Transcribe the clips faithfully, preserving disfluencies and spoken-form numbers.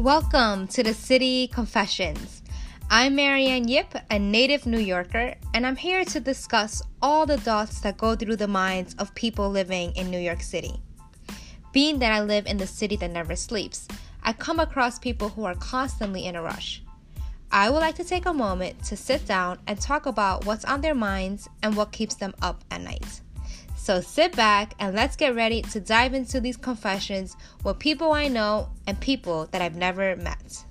Welcome to the City Confessions. I'm Marianne Yip, a native New Yorker, and I'm here to discuss all the thoughts that go through the minds of people living in New York City. Being that I live in the city that never sleeps, I come across people who are constantly in a rush. I would like to take a moment to sit down and talk about what's on their minds and what keeps them up at night. So sit back and let's get ready to dive into these confessions with people I know and people that I've never met.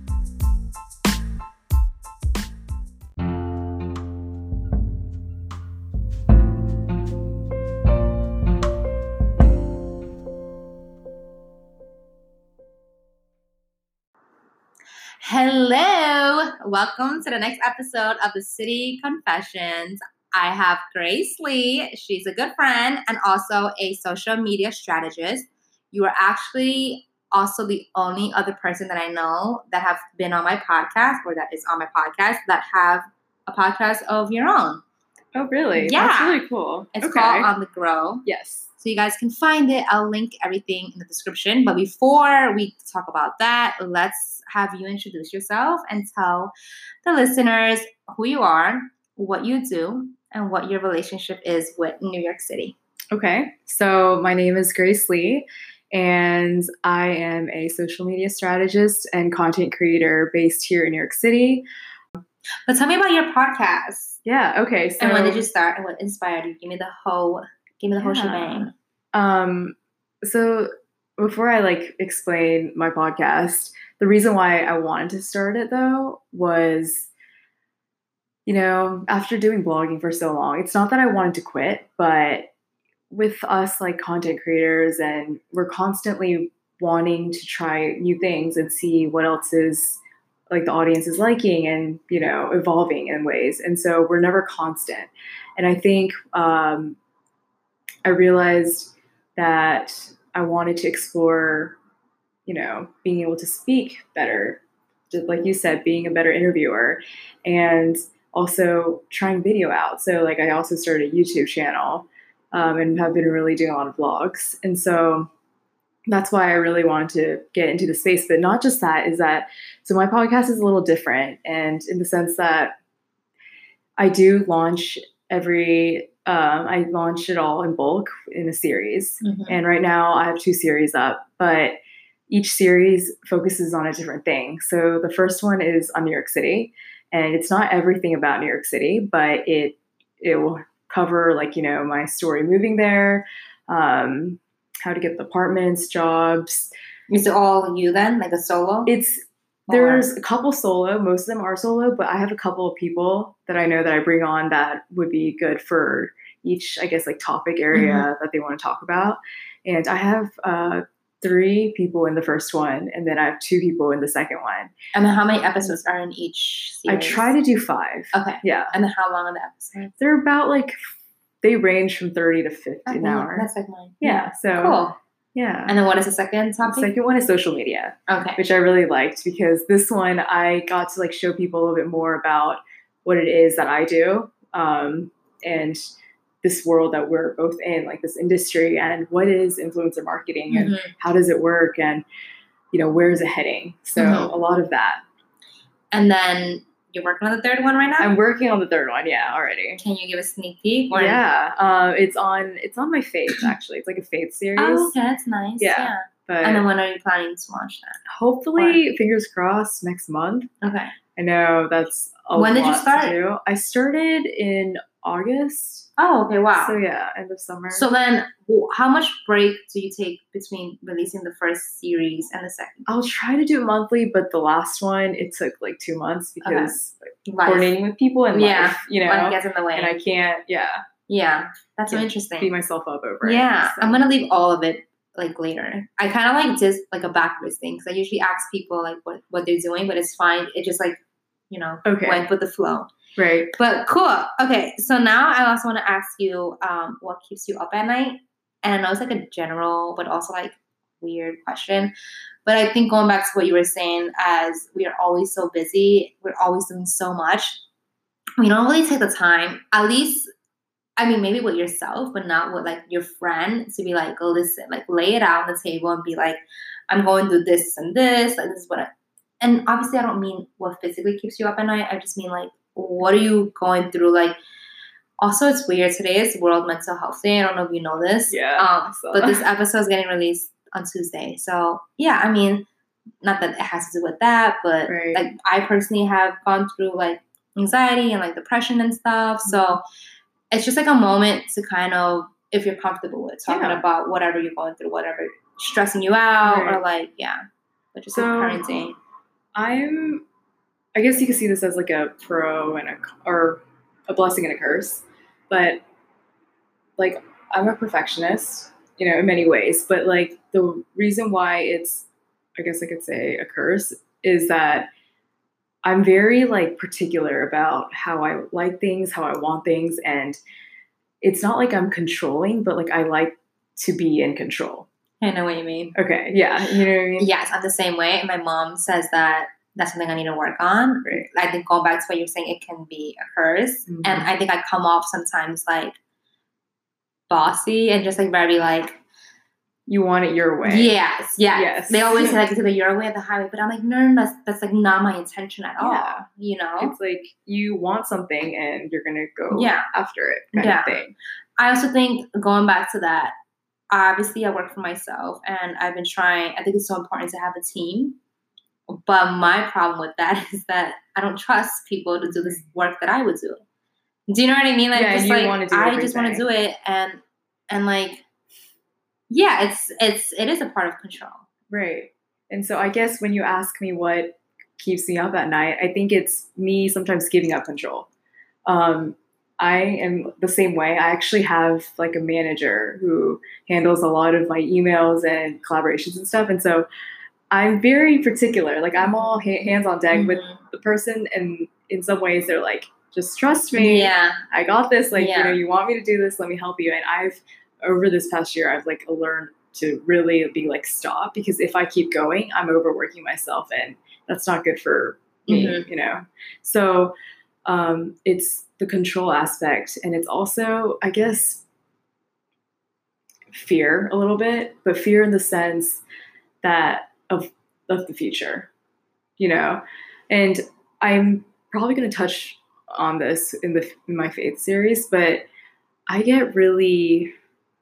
Hello! Welcome to the next episode of the City Confessions. I have Grace Lee. She's a good friend and also a social media strategist. You are actually also the only other person that I know that have been on my podcast or that is on my podcast that have a podcast of your own. Oh, really? Yeah. That's really cool. It's okay. called On The Grow. Yes. So you guys can find it. I'll link everything in the description. But before we talk about that, let's have you introduce yourself and tell the listeners who you are, what you do, and what your relationship is with New York City. Okay. So my name is Grace Lee, and I am a social media strategist and content creator based here in New York City. But tell me about your podcast. Yeah. Okay. So and when did you start and what inspired you? Give me the whole, give me the whole yeah. shebang. Um, so before I like explain my podcast, the reason why I wanted to start it though was, you know, after doing blogging for so long, it's not that I wanted to quit, but with us like content creators and we're constantly wanting to try new things and see what else is like the audience is liking and, you know, evolving in ways. And so we're never constant. And I think um, I realized that I wanted to explore, you know, being able to speak better, just like you said, being a better interviewer and also trying video out. So like I also started a YouTube channel um, and have been really doing a lot of vlogs. And so that's why I really wanted to get into the space. But not just that, is that, so my podcast is a little different. And in the sense that I do launch every, um, I launch it all in bulk in a series. Mm-hmm. And right now I have two series up, but each series focuses on a different thing. So the first one is on New York City. And it's not everything about New York City, but it it will cover like, you know, my story moving there, um, how to get the apartments, jobs. Is it all you then, like a solo? It's there's a couple solo. Most of them are solo, but I have a couple of people that I know that I bring on that would be good for each, I guess, like topic area mm-hmm. that they want to talk about. And I have uh, three people in the first one, and then I have two people in the second one. And then how many episodes are in each series? I try to do five. Okay. Yeah. And then how long are the episodes? They're about like, they range from thirty to fifty okay. an hour. That's like mine. Yeah. yeah. So cool. Yeah. And then what is the second topic? The second one is social media. Okay. Which I really liked because this one I got to like show people a little bit more about what it is that I do. Um, and this world that we're both in, like this industry, and what is influencer marketing and mm-hmm. how does it work and, you know, where is it heading? So mm-hmm. a lot of that. And then you're working on the third one right now? I'm working on the third one. Yeah, already. Can you give a sneak peek? Or? Yeah. Uh, it's on, it's on my Faith actually. It's like a Faith series. Oh, okay. That's nice. Yeah. yeah. But and then when are you planning to launch that? Hopefully, or? fingers crossed, next month. Okay. I know that's a when lot did you start? to do. I started in August. Oh, okay, wow. So yeah, end of summer. So then how much break do you take between releasing the first series and the second? I'll try to do it monthly, but the last one, it took like two months because okay. like, coordinating with people and yeah. life, you know. Life gets in the way. And I can't, yeah. Yeah, that's so can't interesting. Beat myself up over yeah, it. So. I'm going to leave all of it like later. I kind of like just like a backwards thing because I usually ask people like what, what they're doing, but it's fine. It just like, you know, okay. went with the flow. Right. But cool. Okay. So now I also want to ask you um, what keeps you up at night. And I know it's like a general, but also like weird question. But I think going back to what you were saying, as we are always so busy, we're always doing so much. We don't really take the time, at least, I mean, maybe with yourself, but not with like your friend to be like, listen, like lay it out on the table and be like, I'm going through this and this, like this is what I, and obviously I don't mean what physically keeps you up at night. I just mean like, what are you going through? Like, also it's weird. Today is World Mental Health Day. I don't know if you know this. Yeah. Um, so. but this episode is getting released on Tuesday. So yeah, I mean, not that it has to do with that, but right. like I personally have gone through like anxiety and like depression and stuff. Mm-hmm. So it's just like a moment to kind of, if you're comfortable with talking yeah. about whatever you're going through, whatever stressing you out, right. or like, yeah, but just so, like parenting. I'm, I guess you could see this as like a pro and a, or a blessing and a curse, but like I'm a perfectionist, you know, in many ways, but like the reason why it's, I guess I could say a curse is that I'm very like particular about how I like things, how I want things. And it's not like I'm controlling, but like I like to be in control. I know what you mean. Okay. Yeah. You know what I mean? Yes. I'm the same way. And my mom says that that's something I need to work on. Right. I think going back to what you're saying, it can be a curse. Mm-hmm. And I think I come off sometimes like bossy and just like very like, you want it your way. Yes, yes. Yes. They always say like it's either your way or the highway, but I'm like, no, no, that's that's like not my intention at all. Yeah. You know? It's like you want something and you're gonna go yeah. after it kind yeah. of thing. I also think going back to that, obviously I work for myself and I've been trying, I think it's so important to have a team. But my problem with that is that I don't trust people to do this work that I would do. Do you know what I mean? Like yeah, just you like want to do I everything. just want to do it and and like yeah, it's it's it is a part of control. Right. And so I guess when you ask me what keeps me up at night, I think it's me sometimes giving up control. Um, I am the same way. I actually have like a manager who handles a lot of my emails and collaborations and stuff. And so I'm very particular. Like I'm all ha- hands on deck mm-hmm. with the person. And in some ways they're like, just trust me. Yeah. I got this. Like, yeah. you know, you want me to do this. Let me help you. And I've, over this past year, I've like learned to really be like, stop, because if I keep going, I'm overworking myself and that's not good for me, mm-hmm. you know? So um, it's the control aspect. And it's also, I guess, fear a little bit, but fear in the sense that of, of the future, you know? And I'm probably going to touch on this in the, in my faith series, but I get really,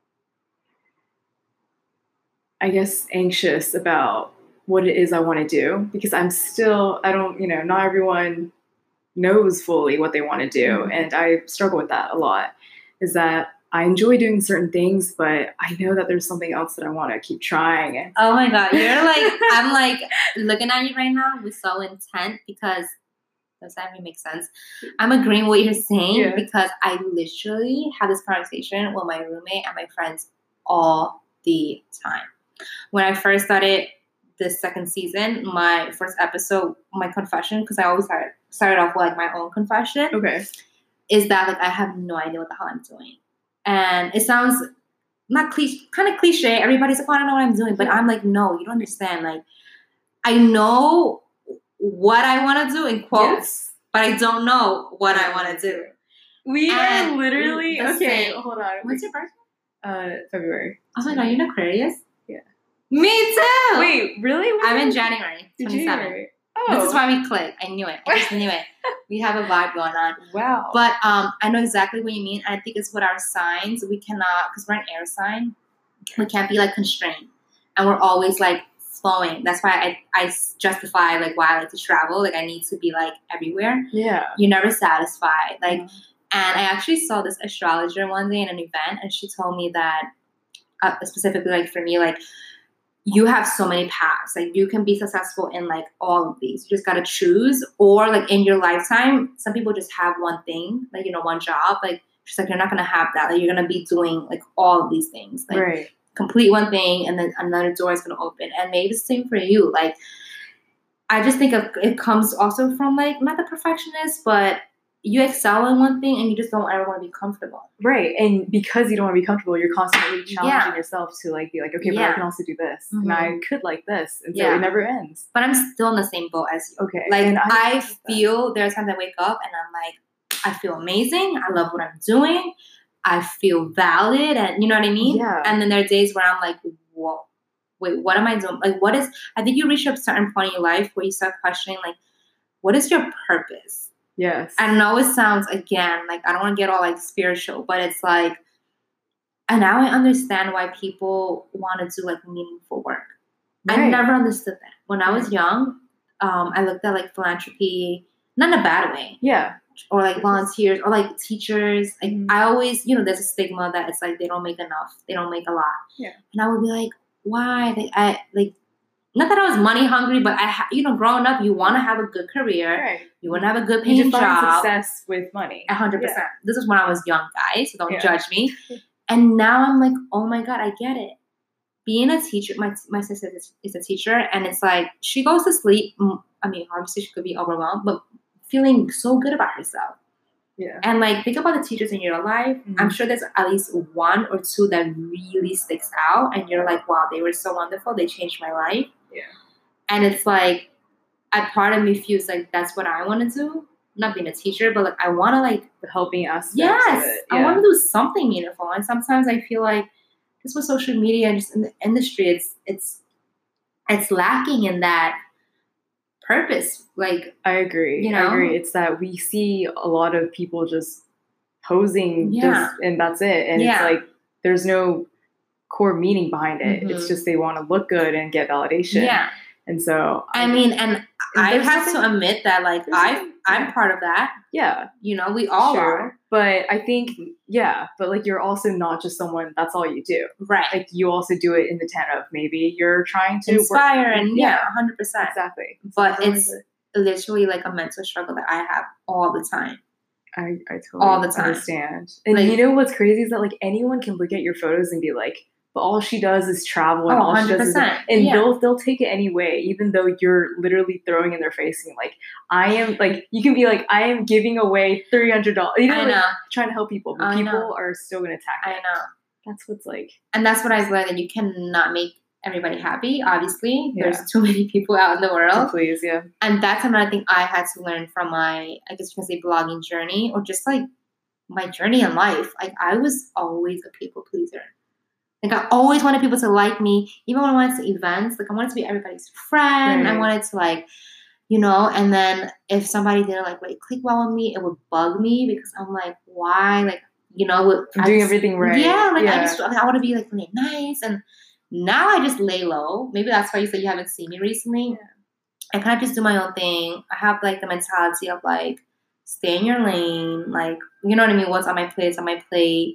I guess, anxious about what it is I want to do, because I'm still, I don't, you know, not everyone knows fully what they want to do. Mm-hmm. And I struggle with that a lot, is that I enjoy doing certain things, but I know that there's something else that I want to keep trying. And oh my God. You're like, I'm like looking at you right now with so intent, because does that even make sense? I'm agreeing with what you're saying yeah. because I literally have this conversation with my roommate and my friends all the time. When I first started this second season, my first episode, my confession, because I always started, started off with like my own confession, okay, is that like I have no idea what the hell I'm doing. And it sounds not cliche, kind of cliche. Everybody's like, oh, I don't know what I'm doing. But I'm like, no, you don't understand. Like, I know what I want to do in quotes, yes. but I don't know what I want to do. We and are literally, okay, same. hold on. When's your birthday? Uh, February. Oh my God, you're an Aquarius? Yeah. Me too! Wait, really? What? I'm in January twenty-seventh. Oh. This is why we click. I knew it. I just knew it. We have a vibe going on. Wow. But um, I know exactly what you mean. I think it's with our signs. We cannot, because we're an air sign, we can't be like constrained. And we're always like flowing. That's why I, I justify like why I like to travel. Like I need to be like everywhere. Yeah. You're never satisfied. Like, mm-hmm. and I actually saw this astrologer one day in an event, and she told me that uh, specifically like for me, like, you have so many paths. Like you can be successful in like all of these. You just got to choose. Or like in your lifetime, some people just have one thing, like, you know, one job. Like just like, you're not going to have that. Like you're going to be doing like all of these things. Like right. complete one thing and then another door is going to open. And maybe it's the same for you. Like, I just think of, it comes also from like, not the perfectionist, but you excel in one thing and you just don't ever want to be comfortable. Right. And because you don't want to be comfortable, you're constantly challenging yeah. yourself to like be like, okay, yeah. but I can also do this. Mm-hmm. And I could like this. And so yeah. it never ends. But I'm still in the same boat as you. Okay. Like and I, I feel there are times I wake up and I'm like, I feel amazing. I love what I'm doing. I feel valid. And you know what I mean? Yeah. And then there are days where I'm like, whoa, wait, what am I doing? Like, what is, I think you reach a certain point in your life where you start questioning, like, what is your purpose? Yes. I know it sounds, again, like, I don't want to get all, like, spiritual, but it's like, and now I understand why people want to do, like, meaningful work. Right. I never understood that. When I was young, um, I looked at, like, philanthropy, not in a bad way. Yeah. Or, like, volunteers, or, like, teachers. Like, mm-hmm. I always, you know, there's a stigma that it's, like, they don't make enough. They don't make a lot. Yeah. And I would be like, why? Like, I, like, not that I was money hungry, but I, ha- you know, growing up, you want to have a good career. Right. You want to have a good paying you define job. Success with money. A hundred percent. Yeah. This is when I was young, guys. So don't yeah. judge me. And now I'm like, oh my God, I get it. Being a teacher, my my sister is, is a teacher, and it's like she goes to sleep. I mean, obviously she could be overwhelmed, but feeling so good about herself. Yeah. And like, think about the teachers in your life. Mm-hmm. I'm sure there's at least one or two that really sticks out, and you're like, wow, they were so wonderful. They changed my life. Yeah. And it's like, a part of me feels like that's what I want to do. Not being a teacher, but like I want to like the helping aspect. Yes, of it. Yeah. I want to do something meaningful. And sometimes I feel like just with social media and just in the industry, it's it's it's lacking in that purpose. Like I agree. You know? I agree. It's that we see a lot of people just posing, yeah. just, and that's it. And yeah. it's like there's no core meaning behind it. Mm-hmm. It's just they want to look good and get validation. Yeah. And so I mean, and I have to admit that, like, I, I'm yeah. part of that. Yeah. You know, we all sure. are. But I think, yeah, but, like, you're also not just someone, that's all you do. Right. Like, you also do it in the tent of maybe you're trying to inspire work. and, yeah, one hundred percent. Exactly. But it's literally, like, a mental struggle that I have all the time. I, I totally all the time. understand. And like, you know what's crazy is that, like, anyone can look at your photos and be like, but all she does is travel, and oh, all she does is, and yeah. they'll they'll take it anyway, even though you're literally throwing in their face and like, I am like, you can be like, I am giving away three hundred dollars, you know, I like, know. trying to help people, but I people know. are still gonna attack. I it. know. That's what's like, and that's what I've learned, that you cannot make everybody happy. Obviously, yeah. there's too many people out in the world. So please, yeah. And that's another thing I had to learn from my, I guess you can say, blogging journey, or just like my journey in life. Like I was always a people pleaser. Like, I always wanted people to like me, even when I went to events. Like, I wanted to be everybody's friend. Right. I wanted to, like, you know, and then if somebody didn't, like, really click well with me, it would bug me because I'm like, why? Like, you know. I'm doing just, everything right. Yeah, like, yeah. I just, like, I want to be, like, really nice. And now I just lay low. Maybe that's why you said you haven't seen me recently. Yeah. I kind of just do my own thing. I have, like, the mentality of, like, stay in your lane. Like, you know what I mean? What's on my plate is on my plate.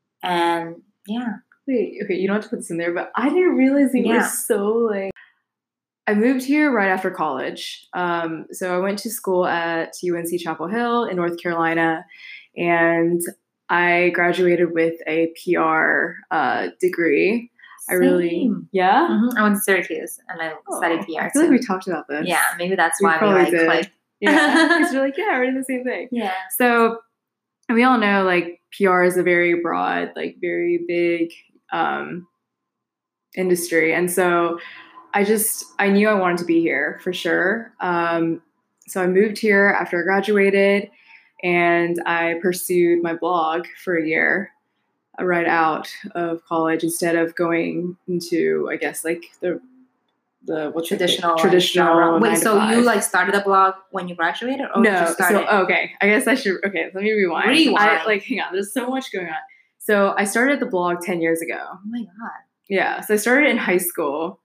And, yeah. Wait, okay, you don't have to put this in there, but I didn't realize you yeah. were so, like... I moved here right after college. Um, so I went to school at U N C Chapel Hill in North Carolina, and I graduated with a P R uh, degree. Same. I really... Yeah? Mm-hmm. I went to Syracuse, and I oh, studied P R, I feel too. like we talked about this. Yeah, maybe that's we why we, like, did. clicked. Yeah, because we're like, yeah, we're doing the same thing. Yeah. So, and we all know, like, P R is a very broad, like, very big... um industry, and so I just I knew I wanted to be here for sure. Um so I moved here after I graduated, and I pursued my blog for a year uh, right out of college, instead of going into, I guess, like the the what's traditional it, traditional like, wait so five. You like started a blog when you graduated, or no did you start so it? okay I guess I should okay let me rewind rewind I, like hang on, there's so much going on. So I started the blog ten years ago. Oh my God. Yeah. So I started in high school.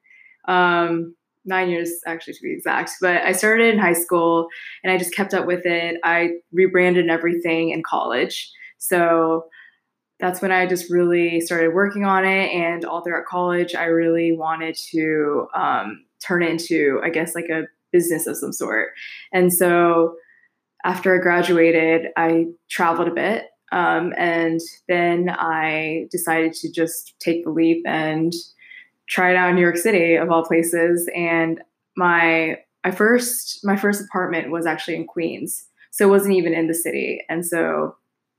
Um, nine years actually to be exact. But I started in high school, and I just kept up with it. I rebranded and everything in college. So that's when I just really started working on it. And all throughout college, I really wanted to um, turn it into, I guess, like a business of some sort. And so after I graduated, I traveled a bit. Um, and then I decided to just take the leap and try it out in New York City, of all places. And my my first my first apartment was actually in Queens, so it wasn't even in the city. And so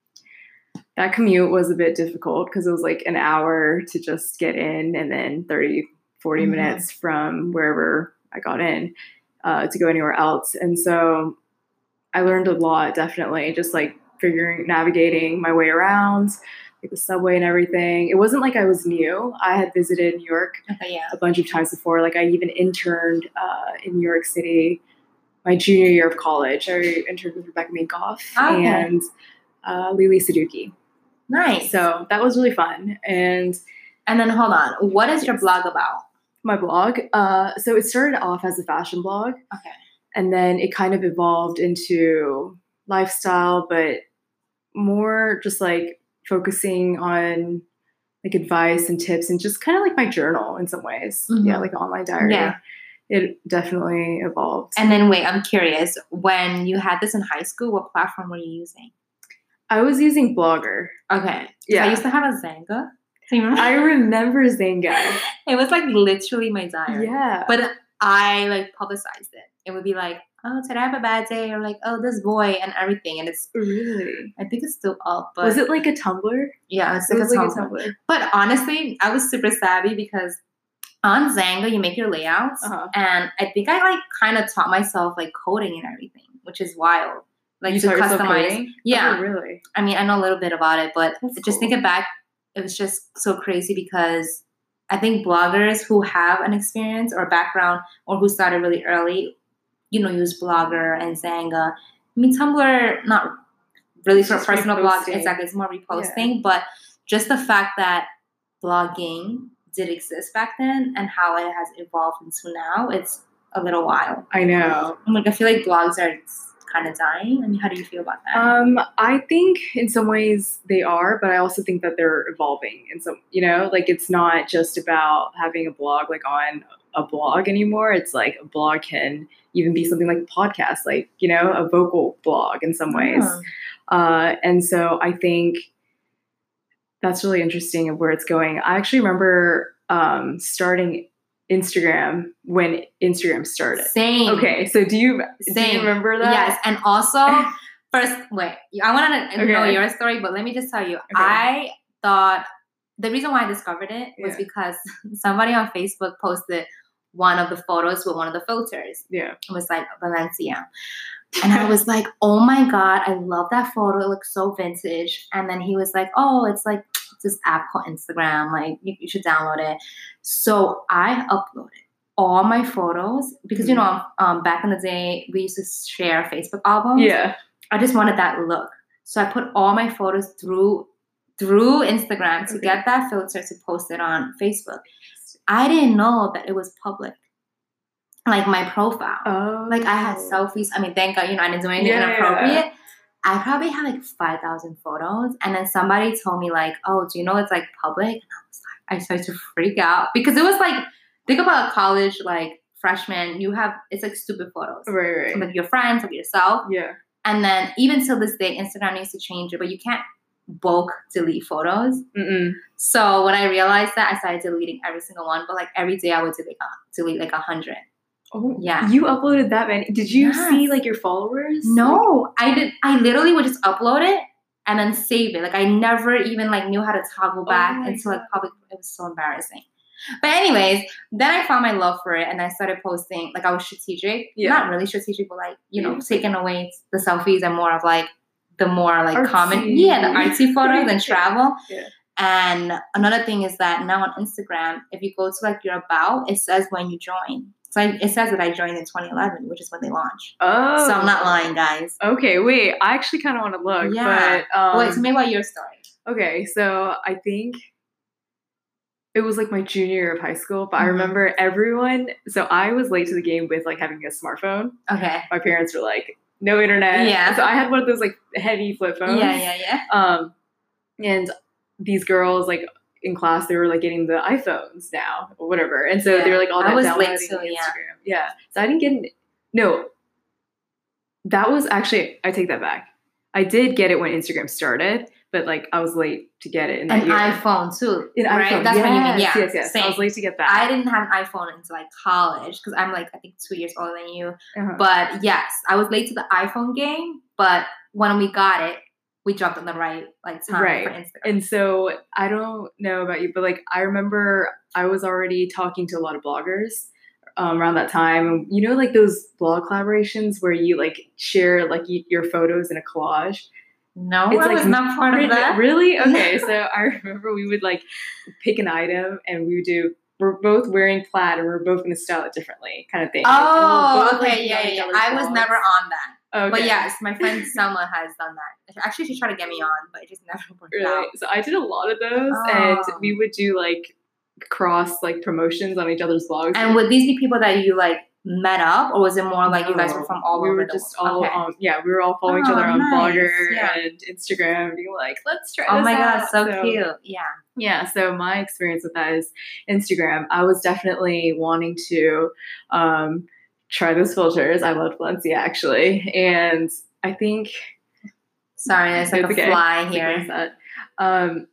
that commute was a bit difficult because it was like an hour to just get in, and then thirty, forty mm-hmm. minutes from wherever I got in uh, to go anywhere else. And so I learned a lot, definitely, just like figuring, navigating my way around, like the subway and everything. It wasn't like I was new. I had visited New York Okay, yeah. a bunch of times before. Like I even interned uh, in New York City my junior year of college. I interned with Rebecca Minkoff Okay. and uh, Lily Saduki. Nice. So that was really fun. And and then hold on, what is your blog about? My blog. Uh, so it started off as a fashion blog. Okay. And then it kind of evolved into lifestyle, but more just like focusing on like advice and tips and just kind of like my journal in some ways. Mm-hmm. Yeah, like an online diary. Yeah. It definitely evolved. And then wait, I'm curious. When you had this in high school, what platform were you using? I was using Blogger. Okay. Yeah. I used to have a Xanga. I remember Xanga. It was like literally my diary. Yeah. But I like publicized it. It would be like, oh, today I have a bad day, or like, oh, this boy and everything. And it's really, I think it's still up. But was it like a Tumblr? Yeah, it's it like, was a, like Tumblr. a Tumblr. But honestly, I was super savvy because on Xanga you make your layouts, uh-huh. and I think I like kind of taught myself like coding and everything, which is wild. Like you to customize. Yeah, oh, really. I mean, I know a little bit about it, but That's just cool. thinking back, it was just so crazy because I think bloggers who have an experience or a background or who started really early, you know, use Blogger and Xanga. I mean, Tumblr, not really for personal blogs, exactly, it's more reposting, yeah. But just the fact that blogging did exist back then and how it has evolved into now, it's a little wild. I know. I'm like, I feel like blogs are kind of dying. I mean, how do you feel about that? Um, I think in some ways they are, but I also think that they're evolving in some, you know, like it's not just about having a blog like on a blog anymore. It's like a blog can even be something like a podcast, like, you know, a vocal blog in some ways. Oh. Uh, and so I think that's really interesting of where it's going. I actually remember um, starting Instagram when Instagram started. Same. Okay, so do you Same. do you remember that? Yes, and also first, wait, I want to okay. know your story, but let me just tell you, okay. I thought the reason why I discovered it was yeah. because somebody on Facebook posted one of the photos with one of the filters. Yeah, it was like Valencia. And I was like, oh my God, I love that photo. It looks so vintage. And then he was like, oh, it's like this app called Instagram. Like, you, you should download it. So I uploaded all my photos because, you know, um, back in the day, we used to share Facebook albums. Yeah. I just wanted that look. So I put all my photos through through Instagram to okay. get that filter to post it on Facebook. I didn't know that it was public. Like my profile. Oh. Like I had selfies. I mean, thank God, you know, I didn't do anything yeah, inappropriate. Yeah. I probably had like five thousand photos. And then somebody told me like, oh, do you know it's like public? And I was like, I started to freak out because it was like, think about a college, like freshman, you have, it's like stupid photos. Right, right. Like your friends, of yourself. Yeah. And then even till this day, Instagram needs to change it, but you can't bulk delete photos. Mm-mm. So when I realized that, I started deleting every single one. But like every day I would delete, delete like a hundred. Oh, yeah. You uploaded that many. Did you yes. see like your followers? No, I did. I literally would just upload it and then save it. Like I never even like knew how to toggle back oh until God. like public. It was so embarrassing. But anyways, then I found my love for it and I started posting. Like I was strategic, yeah. not really strategic, but like you know, taking away the selfies and more of like the more like artsy. common, yeah, the artsy photos and travel. Yeah. And another thing is that now on Instagram, if you go to like your about, it says when you join. So I, it says that I joined in twenty eleven, which is when they launched. Oh. So I'm not lying, guys. Okay, wait. I actually kind of want to look. Yeah. But, um, wait, tell me about your story. Okay, so I think it was like my junior year of high school, but Mm-hmm. I remember everyone. So I was late to the game with like having a smartphone. Okay. My parents were like, no internet. Yeah. So I had one of those like heavy flip phones. Yeah, yeah, yeah. Um, and these girls like in class, they were like getting the iPhones now or whatever. And so yeah. they were like all that I was downloading late too, Instagram. yeah. Yeah. So I didn't get, no, that was actually, I take that back. I did get it when Instagram started, but like I was late to get it in that An year. iPhone too, An right? iPhone. That's yes, what you mean, yeah. Yes, yes. Same. I was late to get that. I didn't have an iPhone until like college because I'm like I think two years older than you. Uh-huh. But yes, I was late to the iPhone game. But when we got it, we jumped on the right like time right. for Instagram. And so I don't know about you, but like I remember I was already talking to a lot of bloggers um, around that time. And you know, like those blog collaborations where you like share like y- your photos in a collage. No, It's I like was not part of that. Really? Okay, so I remember we would like pick an item and we would do. We're both wearing plaid and we're both going to style it differently, kind of thing. Oh, like, both, okay, like, yeah, yeah. I was never on that. Okay. But yes, my friend Selma has done that. Actually, she tried to get me on, but it just never worked really? out. So I did a lot of those, Oh. and we would do like cross like promotions on each other's blogs. And would these be people that you like met up, or was it more like no, you guys were from all we over were the just world? all okay. um, yeah we were all following oh, each other on nice. Blogger yeah. and Instagram, being like, let's try oh this my out. god, so, so cute. Yeah. Yeah, so my experience with that is Instagram. I was definitely wanting to um, try those filters. I loved Valencia actually, and I think sorry, there's like a okay. fly it's here. Like um,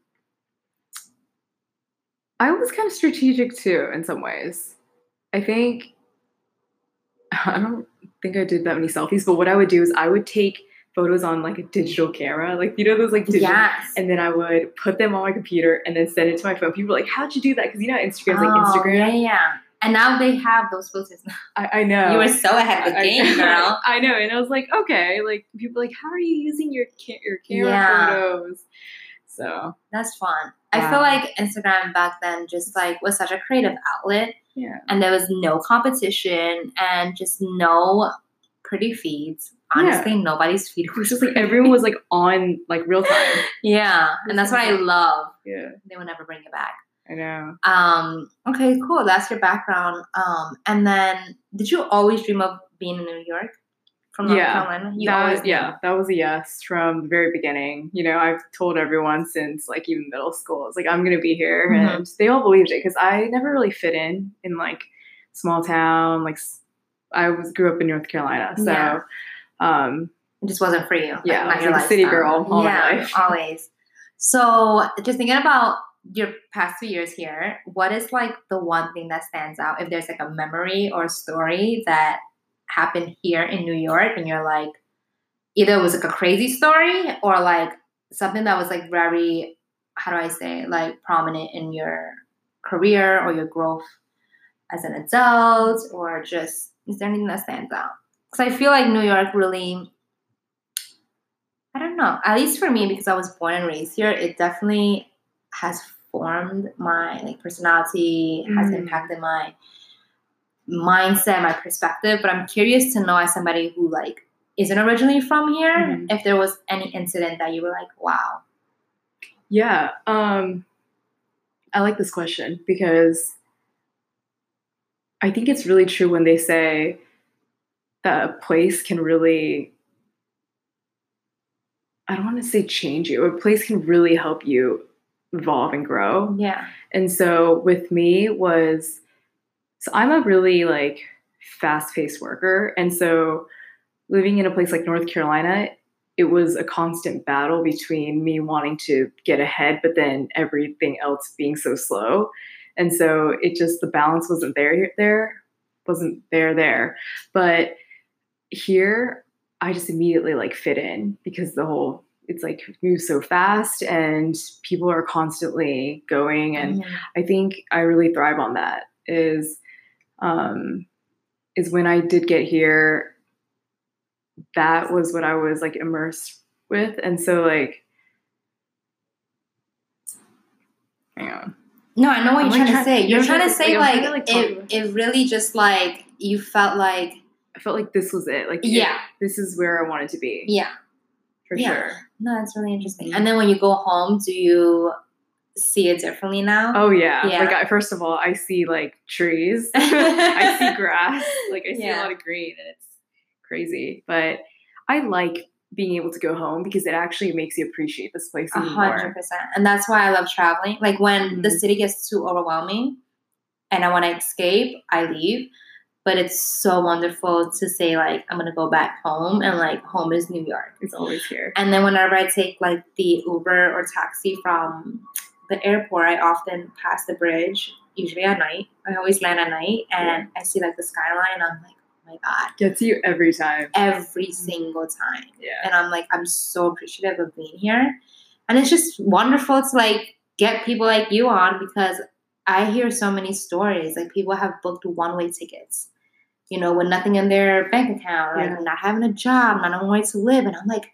I was kind of strategic too in some ways. I think I don't think I did that many selfies, but what I would do is I would take photos on like a digital camera, like you know those like digital, yes. and then I would put them on my computer and then send it to my phone. People were like, how'd you do that? Because you know Instagram's oh, like Instagram. Yeah, yeah. And now they have those filters now. I, I know. You were so ahead of the game, I, girl. I know, and I was like, okay, like people are like, how are you using your ca- your camera yeah. photos? So that's fun. Wow. I feel like Instagram back then just like was such a creative outlet. Yeah. And there was no competition and just no pretty feeds. Honestly, yeah. nobody's feed was, was just like everyone was like on like real time. Yeah. And that's what I love. Yeah. They will never bring it back. I know. Um, okay, cool. That's your background. Um, and then did you always dream of being in New York? From North yeah, Carolina? You that, always yeah, that was a yes from the very beginning. You know, I've told everyone since like even middle school, it's like, I'm going to be here. Mm-hmm. And they all believed it because I never really fit in in like small town. Like I was grew up in North Carolina. So yeah. um, it just wasn't for you. Yeah, like, I was like a city girl all yeah, my life. Always. So just thinking about your past two years here, what is like the one thing that stands out? If there's like a memory or a story that happened here in New York and you're like, either it was like a crazy story or like something that was like very, how do I say, like prominent in your career or your growth as an adult, or just, is there anything that stands out? Because I feel like New York really, I don't know, at least for me, because I was born and raised here, it definitely has formed my like personality, mm. has impacted my mindset, my perspective. But I'm curious to know, as somebody who like isn't originally from here, mm-hmm. if there was any incident that you were like, wow. Yeah. Um, I like this question because I think it's really true when they say that a place can really, I don't want to say change you, a place can really help you evolve and grow. Yeah. And so with me was, so I'm a really like fast-paced worker. And so living in a place like North Carolina, it was a constant battle between me wanting to get ahead, but then everything else being so slow. And so it just, the balance wasn't there, there, wasn't there, there. But here, I just immediately like fit in because the whole, it's like moves so fast and people are constantly going. And mm-hmm. I think I really thrive on that is, um, is when I did get here, that was what I was like immersed with. And so like, hang on. No, I know what I'm you're like trying to say. You're, you're trying to say like, like, like it, it really just like, you felt like. I felt like this was it. Like, yeah, it, this is where I wanted to be. Yeah. For yeah. sure. No, that's really interesting. Mm-hmm. And then when you go home, do you see it differently now? Oh yeah. yeah. Like I, first of all, I see like trees. I see grass. Like I see yeah. a lot of green and it's crazy. But I like being able to go home because it actually makes you appreciate this place even more. A hundred percent. And that's why I love traveling. Like when mm-hmm. the city gets too overwhelming and I want to escape, I leave. But it's so wonderful to say, like, I'm going to go back home. And, like, home is New York. It's always here. And then whenever I take, like, the Uber or taxi from the airport, I often pass the bridge, usually at night. I always land at night. And yeah. I see, like, the skyline. And I'm like, oh, my God. Gets you every time. Every single time. Yeah. And I'm like, I'm so appreciative of being here. And it's just wonderful to, like, get people like you on because I hear so many stories. Like, people have booked one-way tickets. You know, with nothing in their bank account, like yeah. not having a job, not knowing where to live. And I'm like,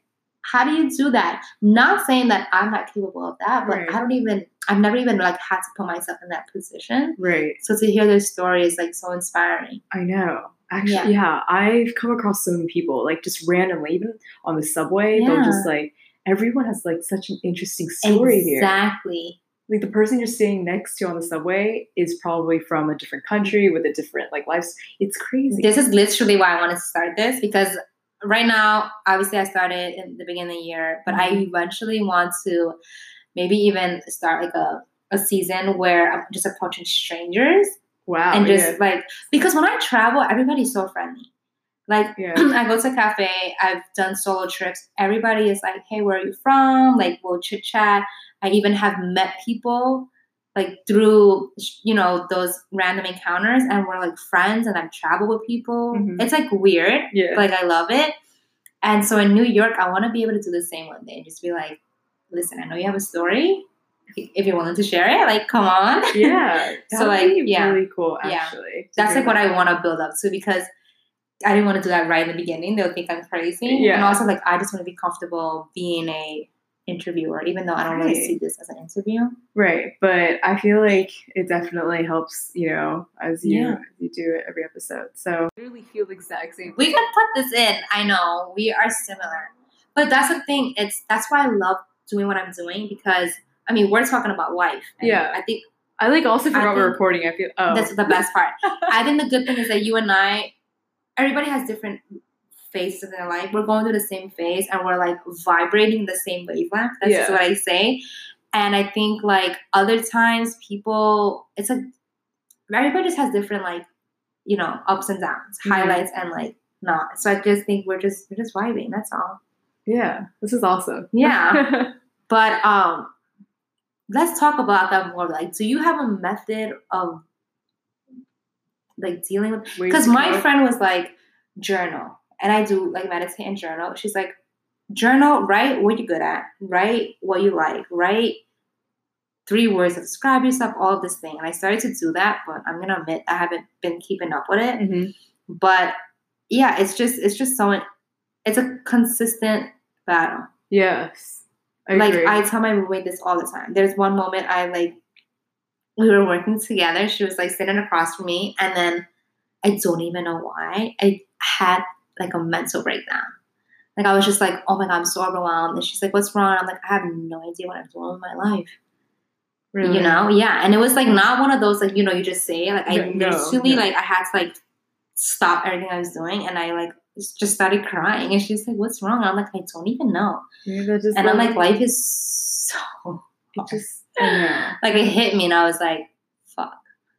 how do you do that? Not saying that I'm not capable of that, but Right. I don't even, I've never even like had to put myself in that position. Right. So to hear their story is like so inspiring. I know. Actually, Yeah. yeah. I've come across so many people, like just randomly, even on the subway, they'll Yeah. just like, everyone has like such an interesting story here. Exactly. Like the person you're sitting next to on the subway is probably from a different country with a different like life. It's crazy. This is literally why I wanted to start this, because right now, obviously I started in the beginning of the year, but I Mhm. eventually want to maybe even start like a, a season where I'm just approaching strangers Wow. and just yeah. like, because when I travel, everybody's so friendly. Like Yeah. I go to a cafe, I've done solo trips. Everybody is like, hey, where are you from? Like we'll chit chat. I even have met people like through, you know, those random encounters, and we're like friends, and I've traveled with people. Mhm. It's like weird. Yeah. Like I love it. And so in New York, I want to be able to do the same one day and just be like, listen, I know you have a story. If you're willing to share it, like, come on. Yeah. So, That'd like, be yeah. really cool, Yeah. actually. to That's hear like what that. I want to build up to, because I didn't want to do that right in the beginning. They'll think I'm crazy. Yeah. And also, like, I just want to be comfortable being a interviewer, even though I don't really Right. see this as an interview. Right. But I feel like it definitely helps, you know, as you Yeah. as you do it every episode. So I literally feel the exact same. We can put this in. I know we are similar, but that's the thing. It's that's why I love doing what I'm doing, because I mean we're talking about life. And Yeah. I think I like also forgot I we're think recording. I feel oh that's the best part. I think the good thing is that you and I, everybody has different phases in their life. We're going through the same phase, and we're like vibrating the same wavelength. That's just Yeah. what I say. And I think like other times people, it's like everybody just has different like, you know, ups and downs, Mhm. highlights and like not. So I just think we're just we're just vibing. That's all. yeah, this is awesome. Yeah. But um, let's talk about that more. Like, do you have a method of like dealing with? Ways Because to my cope? friend was like, journal, and I do like meditate and journal. She's like, journal, write what you're good at, write what you like, write three words to describe yourself, all of this thing. And I started to do that, but I'm gonna admit I haven't been keeping up with it. Mhm. But yeah, it's just it's just so it's a consistent battle. Yes. I Like agree. I tell my roommate this all the time. There's one moment I like we were working together. She was like sitting across from me, and then I don't even know why I had like a mental breakdown. Like I was just like, oh my god, I'm so overwhelmed. And she's like, what's wrong? I'm like, I have no idea what I'm doing with my life. Really? You know, yeah. And it was like not one of those like, you know, you just say it. Like I No, no, literally no. like I had to like stop everything I was doing, and I like just started crying. And she's like, what's wrong? I'm like, I don't even know. Maybe that just And I'm like, like, life is so it hard. just I know. Like it hit me, and I was like, fuck.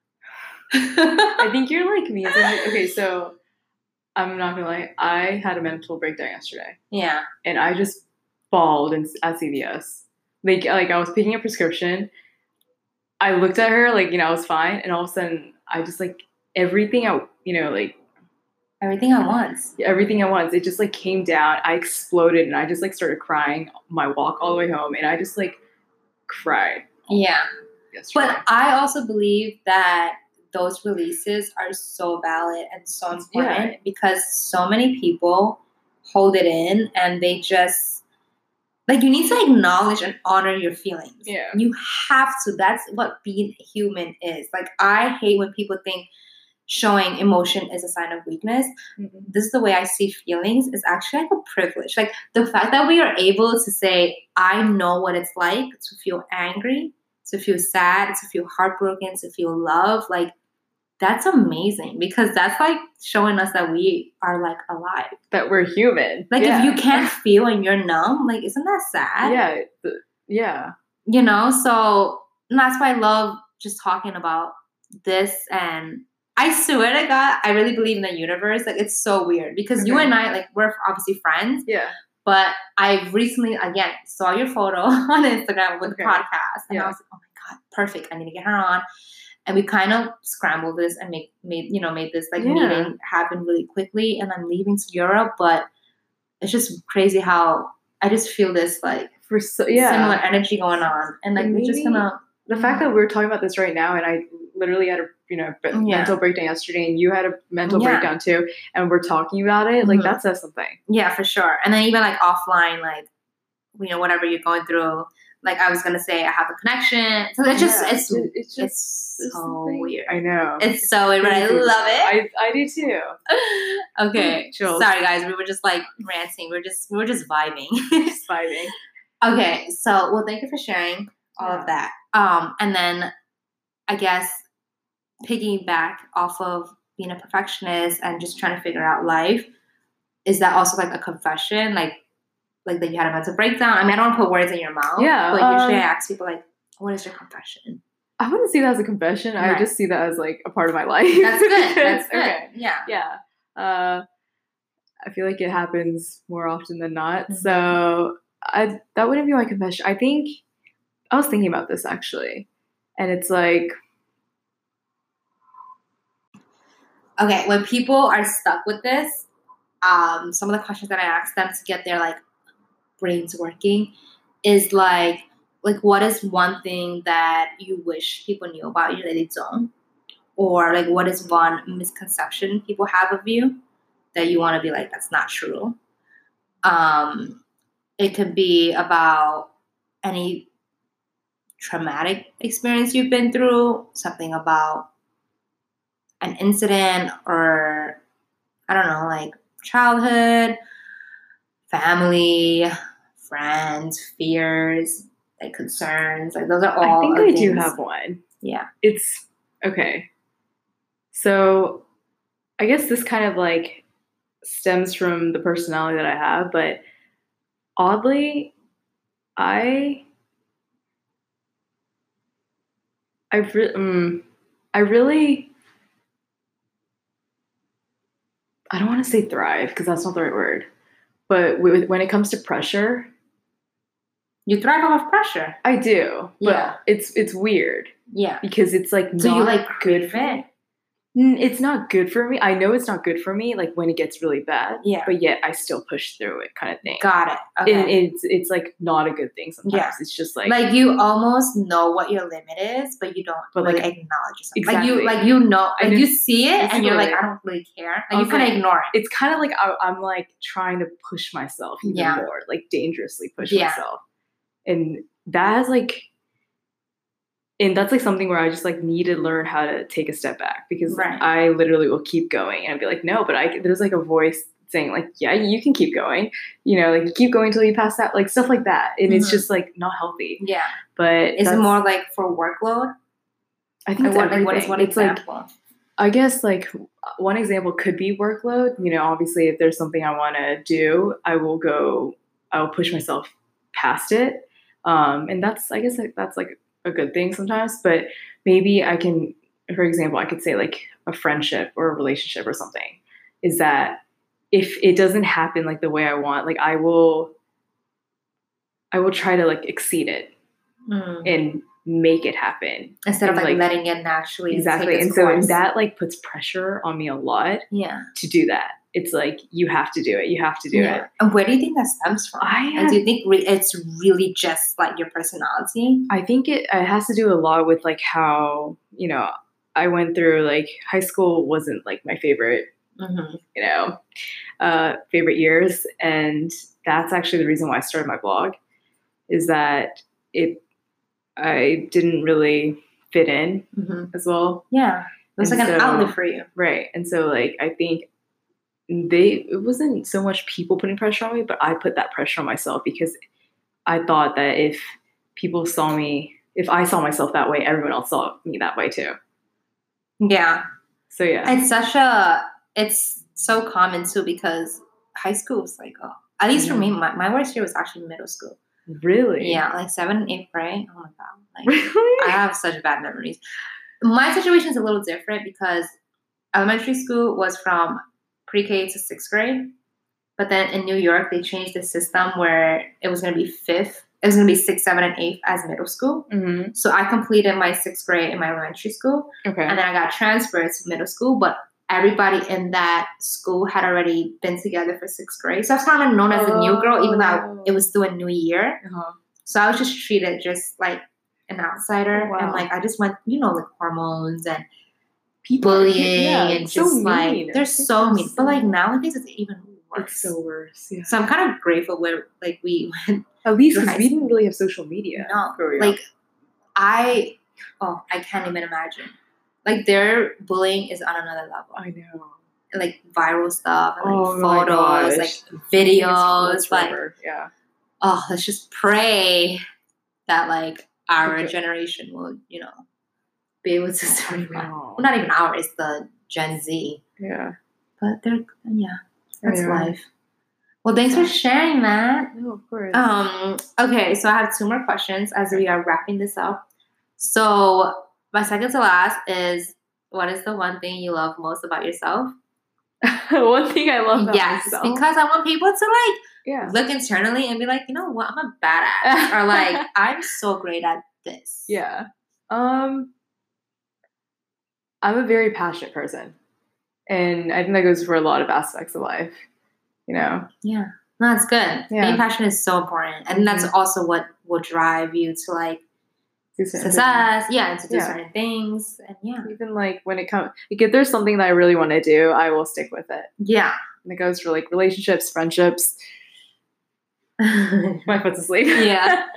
I think you're like me. It's like, okay, so I'm not gonna lie. I had a mental breakdown yesterday, Yeah. and I just bawled in, at C V S. Like, like I was picking a prescription. I looked at her, like you know, I was fine, and all of a sudden, I just like everything. I, you know, like Everything at once. everything at once. It just like came down. I exploded, and I just like started crying my walk all the way home, and I just like cried Yeah. yesterday. But I also believe that those releases are so valid and so important Yeah. because so many people hold it in, and they just like you need to acknowledge and honor your feelings. Yeah. You have to. That's what being human is. Like I hate when people think showing emotion is a sign of weakness. Mhm. This is the way I see feelings is actually like a privilege. Like the fact that we are able to say, I know what it's like to feel angry, to feel sad, to feel heartbroken, to feel love. Like that's amazing because that's like showing us that we are like alive. That we're human. Like yeah. if you can't feel and you're numb, like isn't that sad? Yeah. the- yeah. You know, so and that's why I love just talking about this. And I swear to God, I really believe in the universe. Like it's so weird because you Okay. and I, like we're obviously friends, Yeah. but I recently again saw your photo on Instagram with Okay. the podcast, and Yeah. I was like, oh my God, perfect! I need to get her on. And we kind of scrambled this and make made you know made this like Yeah. meeting happen really quickly. And I'm leaving to Europe, but it's just crazy how I just feel this like For so yeah. similar energy going on, and like And we're just maybe- gonna The fact that we're talking about this right now, and I literally had a you know b- Yeah. mental breakdown yesterday, and you had a mental Yeah. breakdown too, and we're talking about it, like Mhm. that says something. yeah, for sure. And then even like offline, like you know, whatever you're going through. Like I was gonna say, I have a connection. So it's just, yeah, it's, it's just it's so something. Weird. I know. It's so weird, but I love it. I, I do too. Okay. Sorry, guys. We were just like ranting. We we're just, we we're just vibing. Just vibing. Okay. So, well, thank you for sharing all yeah. of that. Um, and then I guess piggyback off of being a perfectionist and just trying to figure out life, is that also like a confession? Like, like that you had a mental breakdown? I mean, I don't want to put words in your mouth. Yeah. But usually um, I ask people like, what is your confession? I wouldn't see that as a confession. Right. I just see that as like a part of my life. That's good. That's good. Okay. Yeah. Yeah. Uh, I feel like it happens more often than not. Mm-hmm. So I that wouldn't be my confession. I think I was thinking about this actually. And it's like, okay, when people are stuck with this, um, some of the questions that I ask them to get their like brains working is like, like what is one thing that you wish people knew about you that they don't? Or like what is one misconception people have of you that you want to be like, that's not true? Um, it could be about any traumatic experience you've been through, something about an incident, or I don't know, like childhood, family, friends, fears, like concerns. Like those are all. I think I things. do have one. Yeah. It's okay. So I guess this kind of like stems from the personality that I have, but oddly, I I re- um, I really I don't want to say thrive because that's not the right word, but with, when it comes to pressure, you thrive off of pressure. I do, but yeah. it's it's weird. Yeah, because it's like so not you like good for me. It's not good for me. I know it's not good for me, like when it gets really bad. Yeah. But yet I still push through it, kind of thing. Got it. Okay. And it's it's like not a good thing sometimes. Yeah. It's just like like you almost know what your limit is, but you don't but really like, acknowledge yourself. Exactly. Like you like you know, like you see it and you're like, I don't really care. Like you kind of ignore it. It's kind of like I, I'm like trying to push myself even yeah. more, like dangerously push yeah. myself, and that has like. And that's like something where I just like need to learn how to take a step back because right. I literally will keep going and I'll be like, no, but I there's like a voice saying like, yeah, you can keep going, you know, like keep going until you pass out, like stuff like that. And mm-hmm. it's just like not healthy. Yeah. But is it more like for workload? I think it's what, everything. Like, what is one it's example? Like, I guess like one example could be workload. You know, obviously if there's something I want to do, I will go, I will push myself past it. Um, and that's, I guess like, that's like a good thing sometimes, but maybe I can, for example, I could say like a friendship or a relationship or something is that if it doesn't happen like the way I want, like I will, I will try to like exceed it mm. and make it happen instead and, of like, like letting it naturally exactly. Take its and so course. that like puts pressure on me a lot. Yeah, to do that. It's like, you have to do it. You have to do yeah. it. And where do you think that stems from? I have, and do you think re- it's really just like your personality? I think it, it has to do a lot with like how, you know, I went through like high school wasn't like my favorite, mm-hmm. you know, uh, favorite years. And that's actually the reason why I started my blog is that it, I didn't really fit in mm-hmm. as well. Yeah. It was and like so, an outlet for you. Right. And so like, I think they it wasn't so much people putting pressure on me, but I put that pressure on myself because I thought that if people saw me, if I saw myself that way, everyone else saw me that way too. Yeah. So yeah. It's such a it's so common too because high school was like, oh, at least mm. for me, my, my worst year was actually middle school. Really? Yeah, like seventh and eighth grade. Oh my god. Like really? I have such bad memories. My situation is a little different because elementary school was from pre-K to sixth grade. But then in New York, they changed the system where it was going to be fifth. It was going to be sixth, seventh, and eighth as middle school. Mm-hmm. So I completed my sixth grade in my elementary school. Okay. And then I got transferred to middle school. But everybody in that school had already been together for sixth grade. So I was kind of known as a new girl, even though it was still a new year. Uh-huh. So I was just treated just like an outsider. Wow. And like I just went, you know, like hormones and bullying yeah, and just so like they're so mean. But like nowadays it's even worse. It's so worse. Yeah. So I'm kind of grateful where like we went. At least because we didn't really have social media. No, like I, oh, I can't even imagine. Like their bullying is on another level. I know. Like viral stuff, and, like oh photos, like videos, like yeah. Oh, let's just pray that like our okay. generation will, you know, be able to survive. Well, not even ours, the Gen Z. Yeah. But they're yeah, that's yeah. life. Well, thanks for sharing that. No, of course. Um. Okay, so I have two more questions as we are wrapping this up. So my second to last is, what is the one thing you love most about yourself? One thing I love about yes, myself. because I want people to like yeah. look internally and be like, you know what, I'm a badass, or like I'm so great at this. Yeah. Um. I'm a very passionate person, and I think that goes for a lot of aspects of life. You know. Yeah. No, that's good. Yeah. Being passionate is so important, and that's also what will drive you to like success. Things. Yeah, and to do yeah. certain things, and yeah. Even like when it comes, like if there's something that I really want to do, I will stick with it. Yeah. And it goes for like relationships, friendships. My foot's asleep. Yeah.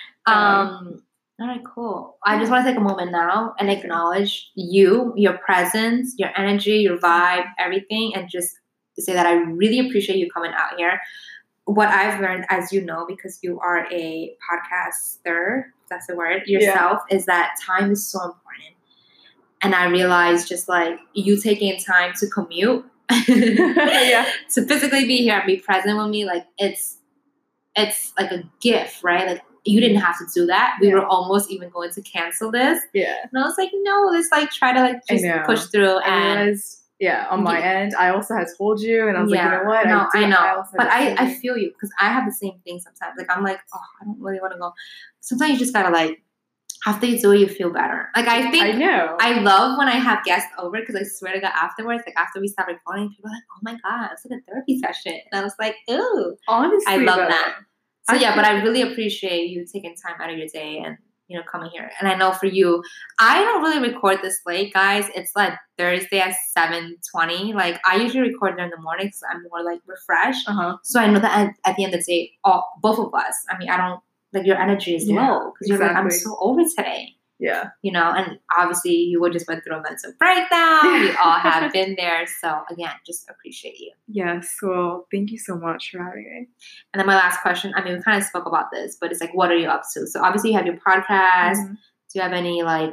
um. All right. Cool. I just want to take a moment now and acknowledge you, your presence, your energy, your vibe, everything, and just say that I really appreciate you coming out here. What I've learned, as you know, because you are a podcaster, that's the word, yourself, yeah. is that time is so important. And I realized just like you taking time to commute, yeah. to physically be here and be present with me, like it's it's like a gift, right? Like you didn't have to do that. We yeah. were almost even going to cancel this. Yeah. And I was like, no, let's like try to like just push through. I and realized, yeah, on my yeah. end, I also had told you, and I was yeah. like, you know what? No, I, I know. I but I, I you. feel you because I have the same thing sometimes. Like I'm like, oh, I don't really want to go. Sometimes you just gotta like, after you do it, you feel better. Like I think I know. I love when I have guests over because I swear to God, afterwards, like after we stop recording, people are like, oh my God, it's like a therapy session. And I was like, ooh. Honestly, I love though, that. So I yeah, but I really appreciate you taking time out of your day and, you know, coming here. And I know for you, I don't really record this late, guys. It's like Thursday at seven twenty. Like I usually record during the morning because I'm more like refreshed. Uh-huh. So I know that at, at the end of the day, all, both of us, I mean, I don't, like your energy is yeah, low because exactly. you're like, I'm so over today. Yeah. You know, and obviously you would just went through a mental breakdown. We all have been there. So again, just appreciate you. Yes. Well, thank you so much for having me. And then my last question, I mean, we kind of spoke about this, but it's like, what are you up to? So obviously you have your podcast. Mm-hmm. Do you have any like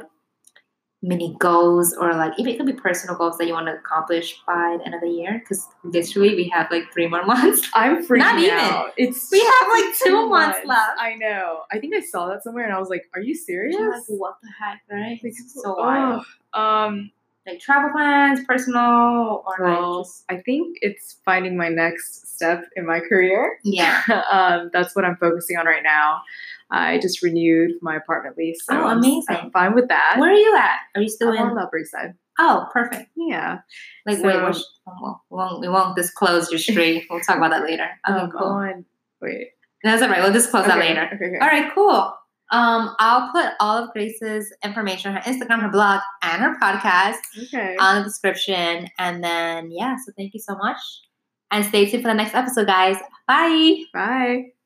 mini goals or like, even it could be personal goals that you want to accomplish by the end of the year? Because literally we have like three more months. I'm freaking Not even. out. It's we have like two, two months, months left. I know. I think I saw that somewhere and I was like, are you serious? Like, what the heck, right? It's so oh, wild. Um, like travel plans, personal, or well, like just... I think it's finding my next step in my career. Yeah. um, that's what I'm focusing on right now. I just renewed my apartment lease. So oh, amazing. I'm, I'm fine with that. Where are you at? Are you still I'm in? on the Upper East Side. Oh, perfect. Yeah. Like, so, wait, we're, well, we, won't, we won't disclose your street. We'll talk about that later. Okay, um, cool. On, wait. That's all right. We'll disclose okay, that later. Okay, okay. All right, cool. Um, I'll put all of Grace's information, her Instagram, her blog, and her podcast okay. on the description. And then, yeah, so thank you so much. And stay tuned for the next episode, guys. Bye. Bye.